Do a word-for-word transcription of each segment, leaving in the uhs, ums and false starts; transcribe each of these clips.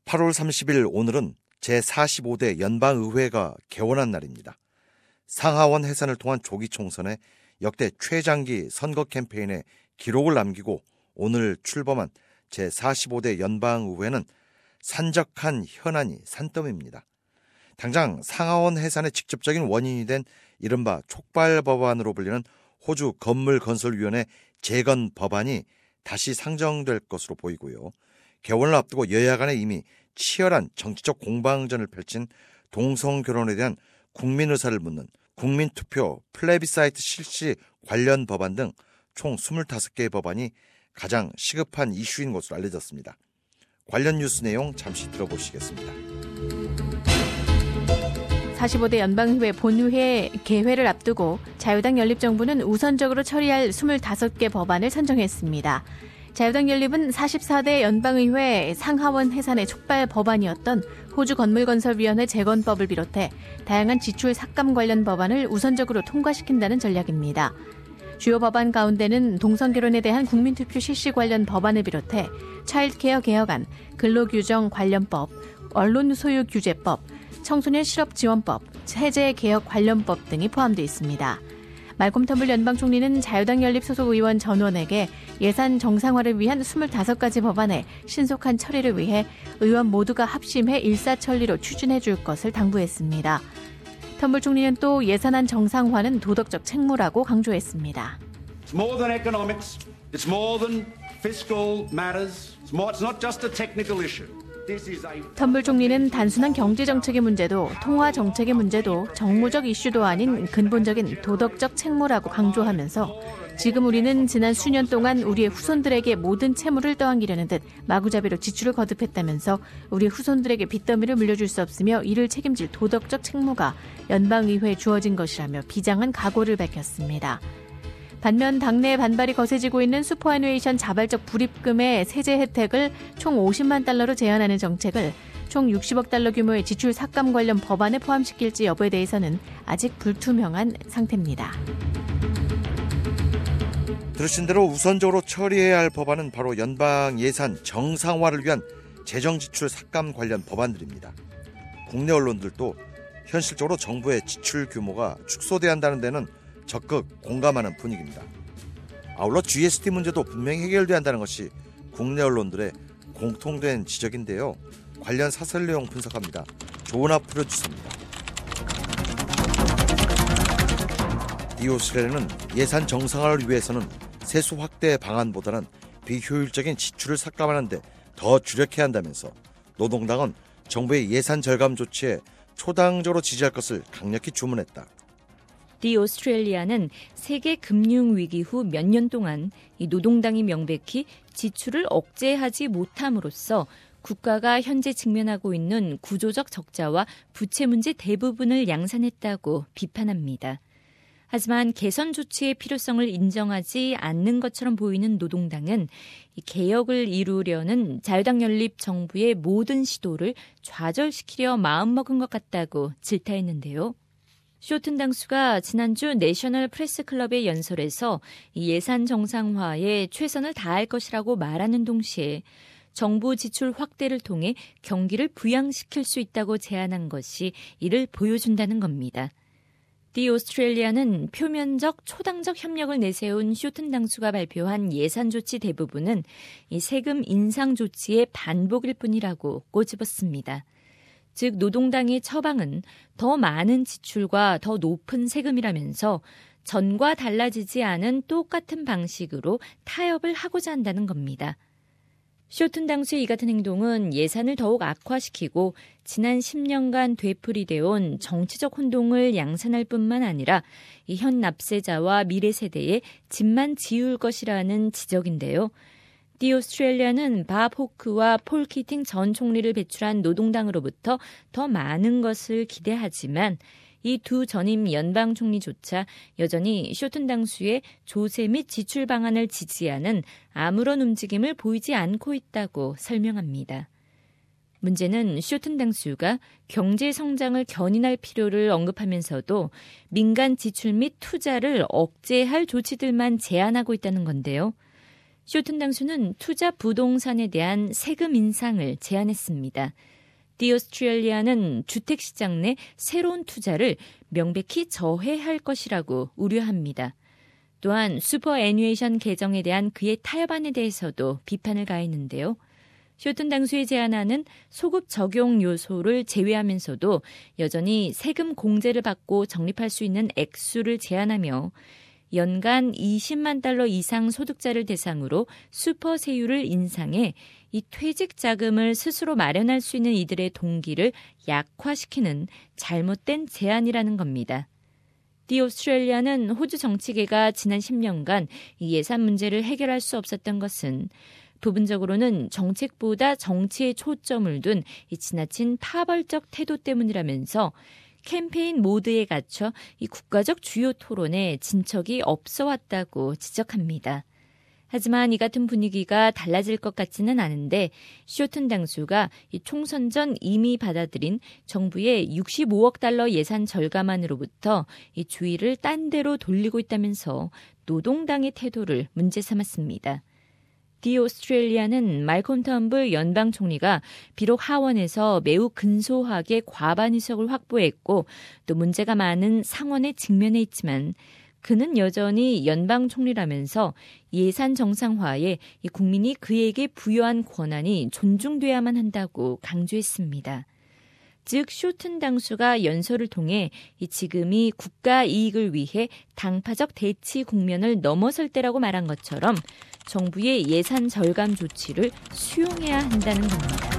팔월 삼십일 오늘은 제사십오 대 연방의회가 개원한 날입니다. 상하원 해산을 통한 조기 총선에 역대 최장기 선거 캠페인에 기록을 남기고 오늘 출범한 제사십오 대 연방의회는 산적한 현안이 산더미입니다. 당장 상하원 해산의 직접적인 원인이 된 이른바 촉발 법안으로 불리는 호주 건물건설위원회 재건 법안이 다시 상정될 것으로 보이고요. 개원을 앞두고 여야 간에 이미 치열한 정치적 공방전을 펼친 동성결혼에 대한 국민 의사를 묻는 국민투표 플래비사이트 실시 관련 법안 등 총 스물다섯 개의 법안이 가장 시급한 이슈인 것으로 알려졌습니다. 관련 뉴스 내용 잠시 들어보시겠습니다. 사십오 대 연방의회 본회의 개회를 앞두고 자유당 연립정부는 우선적으로 처리할 스물다섯 개 법안을 선정했습니다. 자유당 연립은 사십사 대 연방의회 상하원 해산의 촉발 법안이었던 호주 건물건설위원회 재건법을 비롯해 다양한 지출 삭감 관련 법안을 우선적으로 통과시킨다는 전략입니다. 주요 법안 가운데는 동성결혼에 대한 국민투표 실시 관련 법안을 비롯해 차일드케어 개혁안, 근로규정 관련법, 언론소유규제법, 청소년 실업지원법, 세제개혁 관련법 등이 포함되어 있습니다. 말콤 텀블 연방총리는 자유당 연립 소속 의원 전원에게 예산 정상화를 위한 스물다섯 가지 법안에 신속한 처리를 위해 의원 모두가 합심해 일사천리로 추진해 줄 것을 당부했습니다. 텀블 총리는 또 예산안 정상화는 도덕적 책무라고 강조했습니다. It's more than economics. It's more than fiscal matters. It's more, it's not just a technical issue. 텀블 총리는 단순한 경제정책의 문제도 통화 정책의 문제도 정무적 이슈도 아닌 근본적인 도덕적 책무라고 강조하면서 지금 우리는 지난 수년 동안 우리의 후손들에게 모든 채무를 떠안기려는 듯 마구잡이로 지출을 거듭했다면서 우리 후손들에게 빚더미를 물려줄 수 없으며 이를 책임질 도덕적 책무가 연방의회에 주어진 것이라며 비장한 각오를 밝혔습니다. 반면 당내 반발이 거세지고 있는 슈퍼애누에이션 자발적 불입금의 세제 혜택을 총 오십만 달러로 제한하는 정책을 총 육십억 달러 규모의 지출 삭감 관련 법안에 포함시킬지 여부에 대해서는 아직 불투명한 상태입니다. 들으신 대로 우선적으로 처리해야 할 법안은 바로 연방 예산 정상화를 위한 재정지출 삭감 관련 법안들입니다. 국내 언론들도 현실적으로 정부의 지출 규모가 축소돼야 한다는 데는 적극 공감하는 분위기입니다. 아울러 지에스티 문제도 분명히 해결돼야 한다는 것이 국내 언론들의 공통된 지적인데요. 관련 사설 내용 분석합니다. 조은하 프로듀서입니다. 디오스트레일리아는 예산 정상화를 위해서는 세수 확대 방안보다는 비효율적인 지출을 삭감하는 데 더 주력해야 한다면서 노동당은 정부의 예산 절감 조치에 초당적으로 지지할 것을 강력히 주문했다. 디오스트레일리아는 세계 금융 위기 후 몇 년 동안 이 노동당이 명백히 지출을 억제하지 못함으로써 국가가 현재 직면하고 있는 구조적 적자와 부채 문제 대부분을 양산했다고 비판합니다. 하지만 개선 조치의 필요성을 인정하지 않는 것처럼 보이는 노동당은 이 개혁을 이루려는 자유당 연립 정부의 모든 시도를 좌절시키려 마음먹은 것 같다고 질타했는데요. 쇼튼 당수가 지난주 내셔널 프레스클럽의 연설에서 예산 정상화에 최선을 다할 것이라고 말하는 동시에 정부 지출 확대를 통해 경기를 부양시킬 수 있다고 제안한 것이 이를 보여준다는 겁니다. 디오스트레일리아는 표면적 초당적 협력을 내세운 쇼튼 당수가 발표한 예산 조치 대부분은 이 세금 인상 조치의 반복일 뿐이라고 꼬집었습니다. 즉 노동당의 처방은 더 많은 지출과 더 높은 세금이라면서 전과 달라지지 않은 똑같은 방식으로 타협을 하고자 한다는 겁니다. 쇼튼 당수의 이 같은 행동은 예산을 더욱 악화시키고 지난 십 년간 되풀이되어 온 정치적 혼동을 양산할 뿐만 아니라 이 현 납세자와 미래 세대의 짐만 지울 것이라는 지적인데요. 디오스트레일리아는 밥 호크와 폴 키팅 전 총리를 배출한 노동당으로부터 더 많은 것을 기대하지만 이 두 전임 연방 총리조차 여전히 쇼튼 당수의 조세 및 지출 방안을 지지하는 아무런 움직임을 보이지 않고 있다고 설명합니다. 문제는 쇼튼 당수가 경제 성장을 견인할 필요를 언급하면서도 민간 지출 및 투자를 억제할 조치들만 제안하고 있다는 건데요. 쇼튼 당수는 투자 부동산에 대한 세금 인상을 제안했습니다. 디 오스트레일리아는 주택시장 내 새로운 투자를 명백히 저해할 것이라고 우려합니다. 또한 슈퍼애뉴에이션 개정에 대한 그의 타협안에 대해서도 비판을 가했는데요. 쇼튼 당수의 제안안은 소급 적용 요소를 제외하면서도 여전히 세금 공제를 받고 적립할 수 있는 액수를 제한하며 연간 이십만 달러 이상 소득자를 대상으로 슈퍼 세율을 인상해 이 퇴직 자금을 스스로 마련할 수 있는 이들의 동기를 약화시키는 잘못된 제안이라는 겁니다. 디 오스트레일리아는 호주 정치계가 지난 십 년간 이 예산 문제를 해결할 수 없었던 것은 부분적으로는 정책보다 정치에 초점을 둔 이 지나친 파벌적 태도 때문이라면서 캠페인 모드에 갇혀 이 국가적 주요 토론에 진척이 없어 왔다고 지적합니다. 하지만 이 같은 분위기가 달라질 것 같지는 않은데 쇼튼 당수가 이 총선 전 이미 받아들인 정부의 육십오억 달러 예산 절감안으로부터 이 주의를 딴 데로 돌리고 있다면서 노동당의 태도를 문제 삼았습니다. 디 오스트레일리아는 말콤 텀블 연방 총리가 비록 하원에서 매우 근소하게 과반 의석을 확보했고 또 문제가 많은 상원에 직면해 있지만 그는 여전히 연방 총리라면서 예산 정상화에 이 국민이 그에게 부여한 권한이 존중돼야만 한다고 강조했습니다. 즉 쇼튼 당수가 연설을 통해 이 지금이 국가 이익을 위해 당파적 대치 국면을 넘어설 때라고 말한 것처럼 정부의 예산 절감 조치를 수용해야 한다는 겁니다.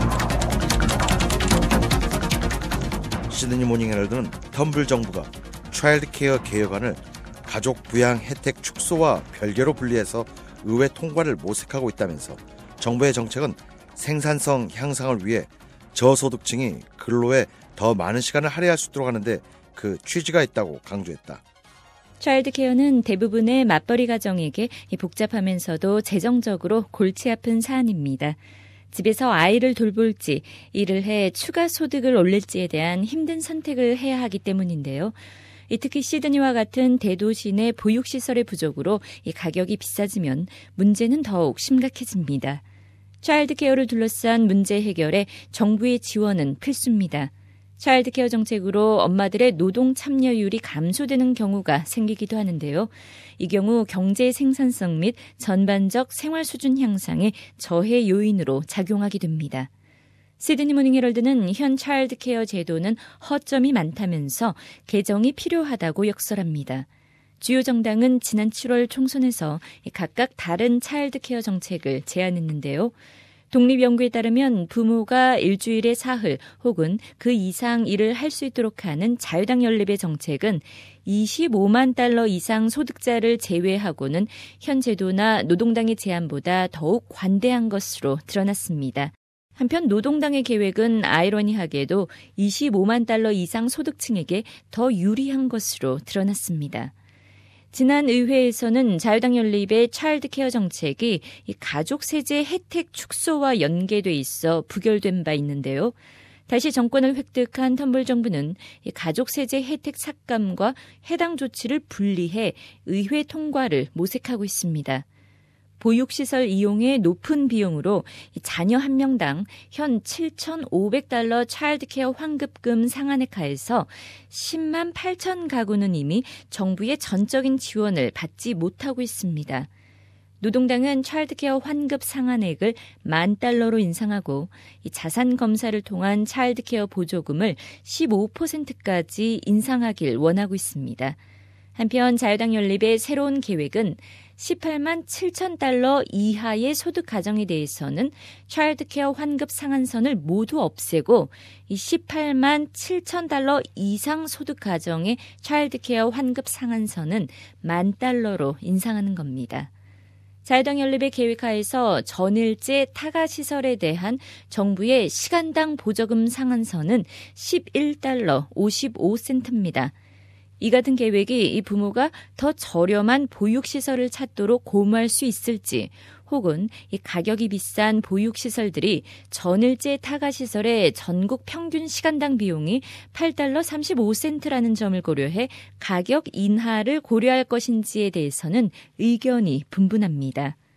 시드니 모닝 헤럴드는 텀블 정부가 차일드 케어 개혁안을 가족 부양 혜택 축소와 별개로 분리해서 의회 통과를 모색하고 있다면서 정부의 정책은 생산성 향상을 위해 저소득층이 근로에 더 많은 시간을 할애할 수 있도록 하는데 그 취지가 있다고 강조했다. 차일드 케어는 대부분의 맞벌이 가정에게 복잡하면서도 재정적으로 골치 아픈 사안입니다. 집에서 아이를 돌볼지 일을 해 추가 소득을 올릴지에 대한 힘든 선택을 해야 하기 때문인데요. 특히 시드니와 같은 대도시 내 보육시설의 부족으로 가격이 비싸지면 문제는 더욱 심각해집니다. 차일드 케어를 둘러싼 문제 해결에 정부의 지원은 필수입니다. 차일드 케어 정책으로 엄마들의 노동 참여율이 감소되는 경우가 생기기도 하는데요. 이 경우 경제 생산성 및 전반적 생활 수준 향상의 저해 요인으로 작용하게 됩니다. 시드니 모닝 헤럴드는 현 차일드 케어 제도는 허점이 많다면서 개정이 필요하다고 역설합니다. 주요 정당은 지난 칠월 총선에서 각각 다른 차일드 케어 정책을 제안했는데요. 독립연구에 따르면 부모가 일주일에 사흘 혹은 그 이상 일을 할 수 있도록 하는 자유당 연립의 정책은 이십오만 달러 이상 소득자를 제외하고는 현 제도나 노동당의 제안보다 더욱 관대한 것으로 드러났습니다. 한편 노동당의 계획은 아이러니하게도 이십오만 달러 이상 소득층에게 더 유리한 것으로 드러났습니다. 지난 의회에서는 자유당 연립의 차일드 케어 정책이 가족 세제 혜택 축소와 연계돼 있어 부결된 바 있는데요. 다시 정권을 획득한 텀블 정부는 가족 세제 혜택 삭감과 해당 조치를 분리해 의회 통과를 모색하고 있습니다. 보육시설 이용의 높은 비용으로 자녀 한 명당 현 칠천오백 달러 차일드 케어 환급금 상한에 가해서 십만 팔천 가구는 이미 정부의 전적인 지원을 받지 못하고 있습니다. 노동당은 차일드 케어 환급 상한액을 만 달러로 인상하고 자산 검사를 통한 차일드 케어 보조금을 십오 퍼센트까지 인상하길 원하고 있습니다. 한편 자유당 연립의 새로운 계획은 십팔만 칠천 달러 이하의 소득 가정에 대해서는 차일드 케어 환급 상한선을 모두 없애고 이 십팔만 칠천 달러 이상 소득 가정의 차일드 케어 환급 상한선은 만 달러로 인상하는 겁니다. 자유당 연립의 계획하에서 전일제 타가 시설에 대한 정부의 시간당 보조금 상한선은 십일 달러 오십오 센트입니다. 이 같은 계획이 이 부모가 더 저렴한 보육시설을 찾도록 고무할 수 있을지 혹은 이 가격이 비싼 보육시설들이 전일제 타가시설의 전국 평균 시간당 비용이 팔 달러 삼십오 센트라는 점을 고려해 가격 인하를 고려할 것인지에 대해서는 의견이 분분합니다.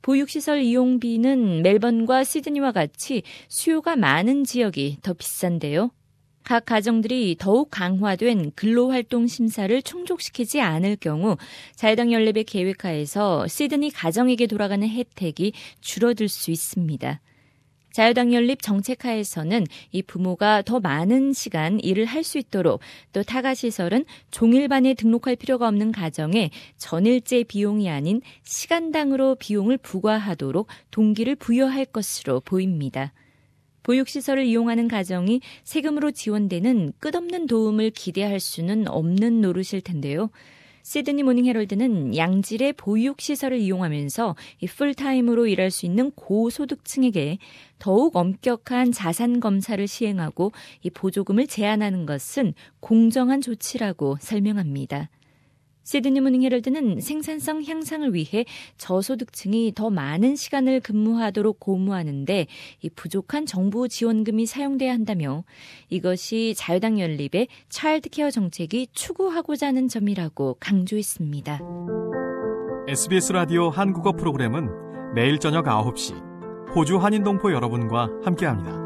보육시설 이용비는 멜번과 시드니와 같이 수요가 많은 지역이 더 비싼데요. 각 가정들이 더욱 강화된 근로활동 심사를 충족시키지 않을 경우 자유당 연립의 계획하에서 시드니 가정에게 돌아가는 혜택이 줄어들 수 있습니다. 자유당 연립 정책하에서는 이 부모가 더 많은 시간 일을 할 수 있도록 또 타가시설은 종일반에 등록할 필요가 없는 가정에 전일제 비용이 아닌 시간당으로 비용을 부과하도록 동기를 부여할 것으로 보입니다. 보육시설을 이용하는 가정이 세금으로 지원되는 끝없는 도움을 기대할 수는 없는 노릇일 텐데요. 시드니 모닝 헤럴드는 양질의 보육시설을 이용하면서 이 풀타임으로 일할 수 있는 고소득층에게 더욱 엄격한 자산 검사를 시행하고 이 보조금을 제한하는 것은 공정한 조치라고 설명합니다. 시드니 모닝 헤럴드는 생산성 향상을 위해 저소득층이 더 많은 시간을 근무하도록 고무하는데 이 부족한 정부 지원금이 사용돼야 한다며 이것이 자유당 연립의 차일드 케어 정책이 추구하고자 하는 점이라고 강조했습니다. 에스비에스 라디오 한국어 프로그램은 매일 저녁 아홉 시 호주 한인동포 여러분과 함께합니다.